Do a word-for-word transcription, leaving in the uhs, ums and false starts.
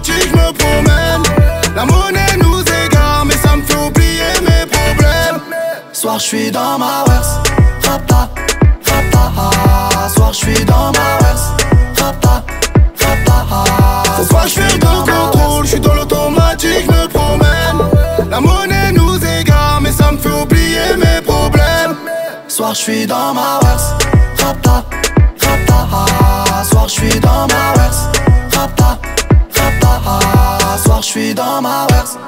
automatique, je me promène. La monnaie nous égare, mais ça me fait oublier mes problèmes. Soir j'suis dans ma werse, rapa, rapa. Soir j'suis dans ma werse, rapa, rapa. Ce soir j'fais le contrôle, j'suis dans l'automatique, je me promène. La monnaie nous égare, mais ça me fait oublier mes problèmes. Soir j'suis dans ma werse, rapa, rapa. Soir j'suis dans ma werse, rapa, rapa. Soir j'suis dans ma werse.